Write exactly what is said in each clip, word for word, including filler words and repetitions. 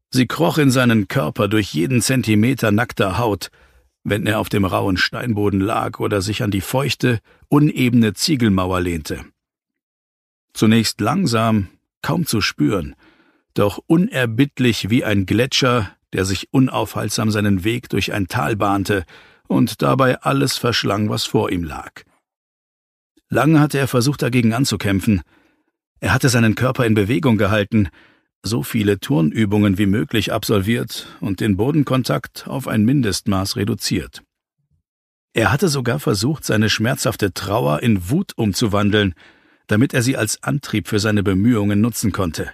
Sie kroch in seinen Körper durch jeden Zentimeter nackter Haut, wenn er auf dem rauen Steinboden lag oder sich an die feuchte, unebene Ziegelmauer lehnte. Zunächst langsam, kaum zu spüren, doch unerbittlich wie ein Gletscher, der sich unaufhaltsam seinen Weg durch ein Tal bahnte und dabei alles verschlang, was vor ihm lag. Lange hatte er versucht, dagegen anzukämpfen. Er hatte seinen Körper in Bewegung gehalten, so viele Turnübungen wie möglich absolviert und den Bodenkontakt auf ein Mindestmaß reduziert. Er hatte sogar versucht, seine schmerzhafte Trauer in Wut umzuwandeln, damit er sie als Antrieb für seine Bemühungen nutzen konnte.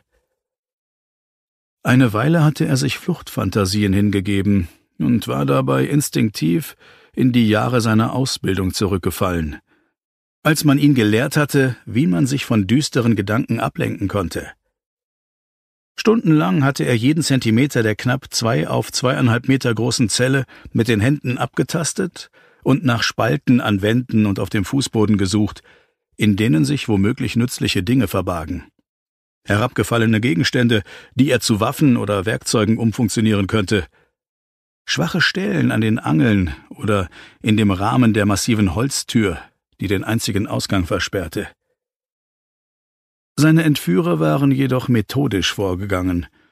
Eine Weile hatte er sich Fluchtfantasien hingegeben und war dabei instinktiv in die Jahre seiner Ausbildung zurückgefallen, als man ihn gelehrt hatte, wie man sich von düsteren Gedanken ablenken konnte. Stundenlang hatte er jeden Zentimeter der knapp zwei auf zweieinhalb Meter großen Zelle mit den Händen abgetastet und nach Spalten an Wänden und auf dem Fußboden gesucht, in denen sich womöglich nützliche Dinge verbargen. Herabgefallene Gegenstände, die er zu Waffen oder Werkzeugen umfunktionieren könnte. Schwache Stellen an den Angeln oder in dem Rahmen der massiven Holztür, die den einzigen Ausgang versperrte. Seine Entführer waren jedoch methodisch vorgegangen.